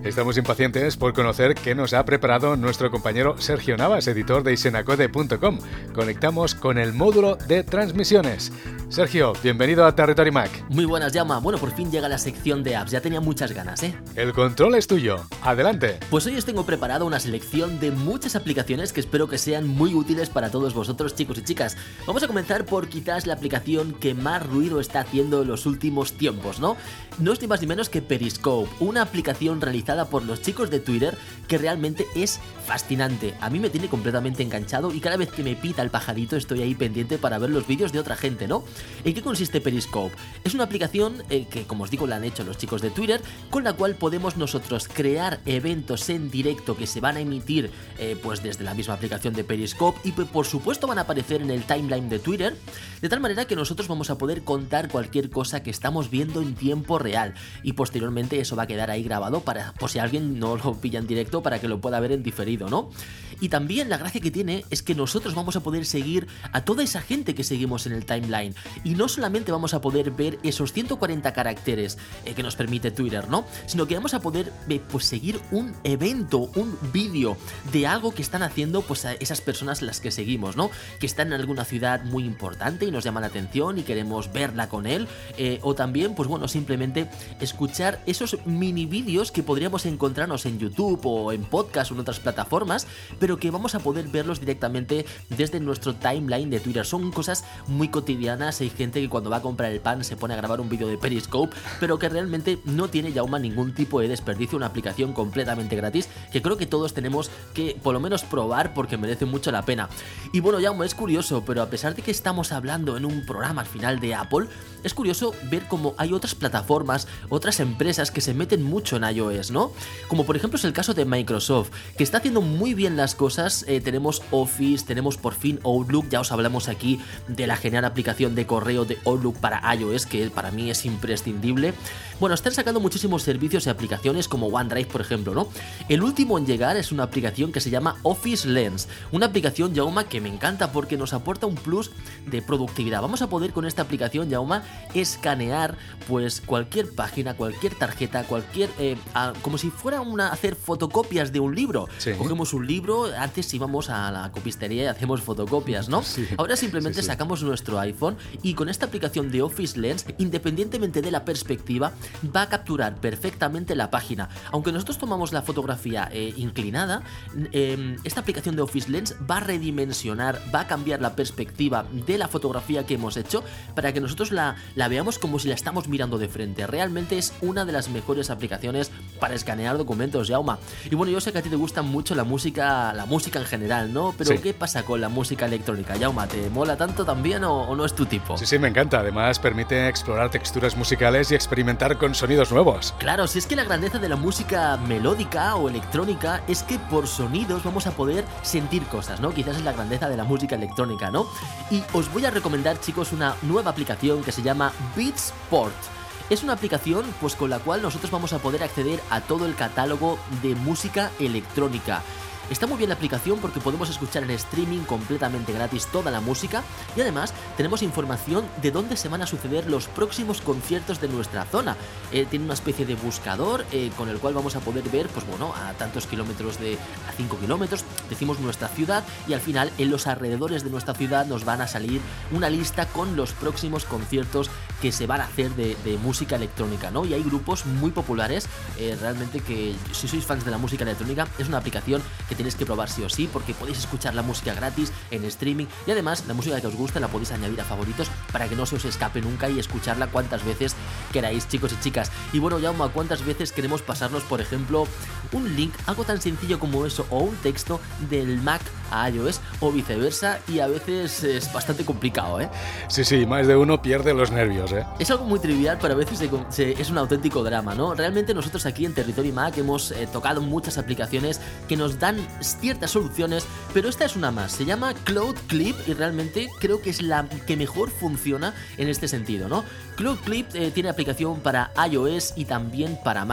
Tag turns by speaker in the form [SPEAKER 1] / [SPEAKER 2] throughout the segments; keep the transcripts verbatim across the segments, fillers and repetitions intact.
[SPEAKER 1] Estamos impacientes por conocer qué nos ha preparado nuestro compañero Sergio Navas, editor de isenacode punto com. Conectamos con el módulo de transmisiones. Sergio, bienvenido a Territory Mac.
[SPEAKER 2] Muy buenas, Jaume. Bueno, por fin llega la sección de apps. Ya tenía muchas ganas, ¿eh?
[SPEAKER 1] El control es tuyo. Adelante.
[SPEAKER 2] Pues hoy os tengo preparado una selección de muchas aplicaciones que espero que sean muy útiles para todos vosotros, chicos y chicas. Vamos a comenzar por quizás la aplicación que más ruido está haciendo en los últimos tiempos, ¿no? No es ni más ni menos que Periscope, una aplicación realizada por los chicos de Twitter que realmente es fascinante. A mí me tiene completamente enganchado y cada vez que me pita el pajarito estoy ahí pendiente para ver los vídeos de otra gente, ¿no? ¿En qué consiste Periscope? Es una aplicación eh, que, como os digo, la han hecho los chicos de Twitter, con la cual podemos nosotros crear eventos en directo que se van a emitir eh, pues desde la misma aplicación de Periscope y por supuesto van a aparecer en el timeline de Twitter, de tal manera que nosotros vamos a poder contar cualquier cosa que estamos viendo en tiempo real y posteriormente eso va a quedar ahí grabado para, por si alguien no lo pilla en directo, para que lo pueda ver en diferido, ¿no? Y también la gracia que tiene es que nosotros vamos a poder seguir a toda esa gente que seguimos en el timeline y no solamente vamos a poder ver esos ciento cuarenta caracteres eh, que nos permite Twitter, ¿no? Sino que vamos a poder eh, pues seguir un evento, un vídeo de algo que están haciendo pues a esas personas las que seguimos, ¿no? Que están en alguna ciudad muy importante y nos llama la atención y queremos verla con él, eh, o también pues bueno, simplemente escuchar esos mini vídeos que podríamos encontrarnos en YouTube o en podcast o en otras plataformas, pero que vamos a poder verlos directamente desde nuestro timeline de Twitter. Son cosas muy cotidianas. Hay gente que cuando va a comprar el pan se pone a grabar un vídeo de Periscope, pero que realmente no tiene, Jaume, ningún tipo de desperdicio. Una aplicación completamente gratis que creo que todos tenemos que por lo menos probar porque merece mucho la pena. Y bueno, Jaume, es curioso, pero a pesar de que estamos hablando en un programa al final de Apple, es curioso ver cómo hay otras plataformas, otras empresas que se meten mucho en iOS, ¿no? Como por ejemplo es el caso de Microsoft, que está haciendo muy bien las cosas. Eh, tenemos Office, tenemos por fin Outlook, ya os hablamos aquí de la genial aplicación de correo de Outlook para iOS, que para mí es imprescindible. Bueno, están sacando muchísimos servicios y aplicaciones como OneDrive, por ejemplo, ¿no? El último en llegar es una aplicación que se llama Office Lens, una aplicación, Jaume, que me encanta porque nos aporta un plus de productividad. Vamos a poder con esta aplicación, Jaume, escanear pues cualquier página, cualquier tarjeta, cualquier eh, a, como si fuera una hacer fotocopias de un libro.
[SPEAKER 1] Sí.
[SPEAKER 2] Cogemos un libro, antes íbamos a la copistería y hacemos fotocopias, ¿no?
[SPEAKER 1] Sí.
[SPEAKER 2] Ahora simplemente
[SPEAKER 1] sí, sí.
[SPEAKER 2] sacamos nuestro iPhone y con esta aplicación de Office Lens, independientemente de la perspectiva, va a capturar perfectamente la página. Aunque nosotros tomamos la fotografía eh, inclinada, eh, esta aplicación de Office Lens va a redimensionar, va a cambiar la perspectiva de la fotografía que hemos hecho para que nosotros la, la veamos como si la estamos mirando de frente. Realmente es una de las mejores aplicaciones para escanear documentos, Jaume. Y bueno, yo sé que a ti te gusta mucho la música, la música en general, ¿no? Pero
[SPEAKER 1] sí.
[SPEAKER 2] ¿qué pasa con la música electrónica, Jaume? ¿Te mola tanto también o, o no es tu tipo?
[SPEAKER 1] Sí, sí, me encanta. Además, permite explorar texturas musicales y experimentar con sonidos nuevos.
[SPEAKER 2] Claro, si es que la grandeza de la música melódica o electrónica es que por sonidos vamos a poder sentir cosas, ¿no? Quizás es la grandeza de la música electrónica, ¿no? Y os voy a recomendar, chicos, una nueva aplicación que se llama Beatsport. Es una aplicación pues con la cual nosotros vamos a poder acceder a todo el catálogo de música electrónica. Está muy bien la aplicación porque podemos escuchar en streaming completamente gratis toda la música y además tenemos información de dónde se van a suceder los próximos conciertos de nuestra zona. Eh, tiene una especie de buscador eh, con el cual vamos a poder ver, pues bueno, a tantos kilómetros de a cinco kilómetros, decimos nuestra ciudad y al final en los alrededores de nuestra ciudad nos van a salir una lista con los próximos conciertos que se van a hacer de, de música electrónica, ¿no? Y hay grupos muy populares, eh, realmente que si sois fans de la música electrónica es una aplicación que tenéis que probar sí o sí porque podéis escuchar la música gratis en streaming y además la música que os gusta la podéis añadir a favoritos para que no se os escape nunca y escucharla cuantas veces queráis, chicos y chicas. Y bueno, Jaume, ¿cuántas veces queremos pasarnos, por ejemplo, un link, algo tan sencillo como eso, o un texto del Mac a iOS o viceversa? Y a veces es bastante complicado, ¿eh?
[SPEAKER 1] Sí, sí, más de uno pierde los nervios, ¿eh?
[SPEAKER 2] Es algo muy trivial, pero a veces se, se, es un auténtico drama, ¿no? Realmente nosotros aquí en Territory Mac hemos eh, tocado muchas aplicaciones que nos dan ciertas soluciones, pero esta es una más. Se llama Cloud Clip y realmente creo que es la que mejor funciona en este sentido, ¿no? Cloud Clip eh, tiene aplicación para iOS y también para Mac.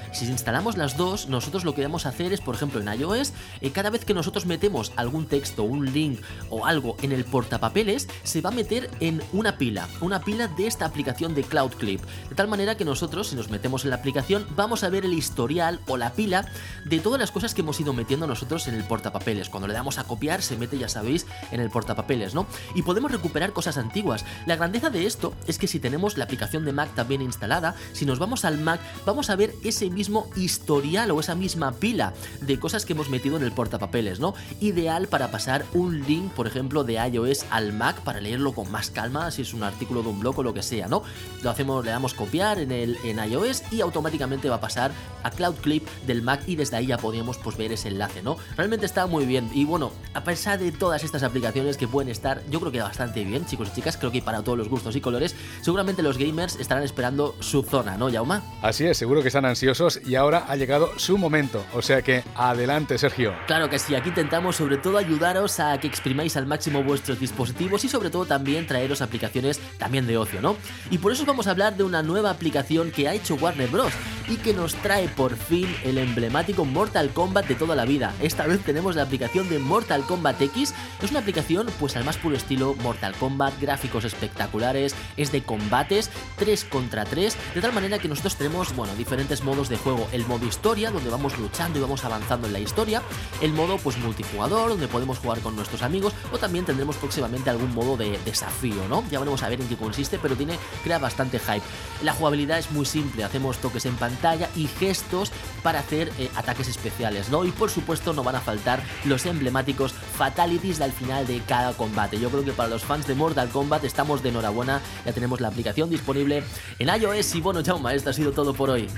[SPEAKER 2] Si instalamos las dos, nosotros lo que vamos a hacer es, por ejemplo, en iOS, eh, cada vez que nosotros metemos algún texto, un link o algo en el portapapeles, se va a meter en una pila, una pila de esta aplicación de Cloud Clip, de tal manera que nosotros, si nos metemos en la aplicación, vamos a ver el historial o la pila de todas las cosas que hemos ido metiendo nosotros en el portapapeles. Cuando le damos a copiar, se mete, ya sabéis, en el portapapeles, ¿no? Y podemos recuperar cosas antiguas. La grandeza de esto es que si tenemos la aplicación de Mac también instalada, si nos vamos al Mac, vamos a ver ese mismo historial o esa misma pila de cosas que hemos metido en el portapapeles, ¿no? Ideal para pasar un link, por ejemplo, de iOS al Mac para leerlo con más calma, si es un artículo de un blog o lo que sea, ¿no? Lo hacemos, le damos copiar en, el, en iOS y automáticamente va a pasar a Cloud Clip del Mac y desde ahí ya podríamos pues ver ese enlace, ¿no? Realmente está muy bien y bueno, a pesar de todas estas aplicaciones que pueden estar, yo creo que bastante bien, chicos y chicas, creo que para todos los gustos y colores, seguramente los gamers estarán esperando su zona, ¿no, Jaume?
[SPEAKER 1] Así es, seguro que están ansiosos y ahora ha llegado su momento, o sea que adelante, Sergio.
[SPEAKER 2] Claro que sí, aquí intentamos sobre todo ayudaros a que exprimáis al máximo vuestros dispositivos y sobre todo también traeros aplicaciones también de ocio, ¿no? Y por eso os vamos a hablar de una nueva aplicación que ha hecho Warner Bros. Y que nos trae por fin el emblemático Mortal Kombat de toda la vida. Esta vez tenemos la aplicación de Mortal Kombat X. Es una aplicación pues al más puro estilo Mortal Kombat, gráficos espectaculares, es de combates tres contra tres, de tal manera que nosotros tenemos, bueno, diferentes modos de juego. El modo historia, donde vamos luchando y vamos avanzando en la historia. El modo pues multijugador, donde podemos jugar con nuestros amigos, o también tendremos próximamente algún modo de desafío, ¿no? Ya veremos a ver en qué consiste, pero tiene, crea bastante hype. La jugabilidad es muy simple, hacemos toques en pantalla y gestos para hacer eh, ataques especiales, ¿no? Y por supuesto no van a faltar los emblemáticos fatalities al final de cada combate. Yo creo que para los fans de Mortal Kombat estamos de enhorabuena, ya tenemos la aplicación disponible en iOS y bueno, Jaume, esto ha sido todo por hoy.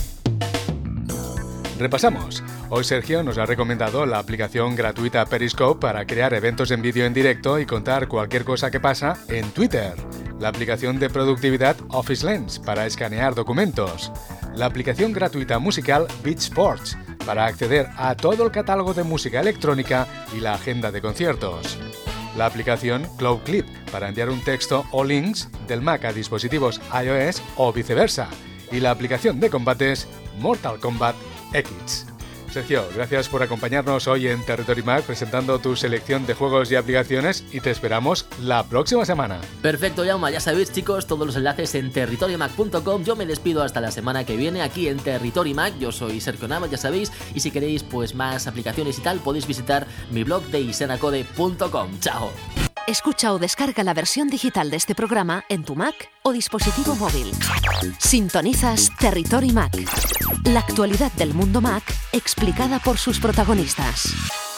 [SPEAKER 1] Repasamos. Hoy Sergio nos ha recomendado la aplicación gratuita Periscope para crear eventos en vídeo en directo y contar cualquier cosa que pasa en Twitter. La aplicación de productividad Office Lens para escanear documentos. La aplicación gratuita musical Beat Sports para acceder a todo el catálogo de música electrónica y la agenda de conciertos. La aplicación Cloud Clip para enviar un texto o links del Mac a dispositivos iOS o viceversa. Y la aplicación de combates Mortal Kombat X. Sergio, gracias por acompañarnos hoy en Territory Mac presentando tu selección de juegos y aplicaciones y te esperamos la próxima semana.
[SPEAKER 2] Perfecto, Jaume, ya sabéis, chicos, todos los enlaces en territory mac punto com. Yo me despido hasta la semana que viene aquí en Territory Mac. Yo soy Sergio Navas, ya sabéis, y si queréis pues más aplicaciones y tal, podéis visitar mi blog de isenacode punto com. ¡Chao!
[SPEAKER 3] Escucha o descarga la versión digital de este programa en tu Mac o dispositivo móvil. Sintonizas Territory Mac, la actualidad del mundo Mac explicada por sus protagonistas.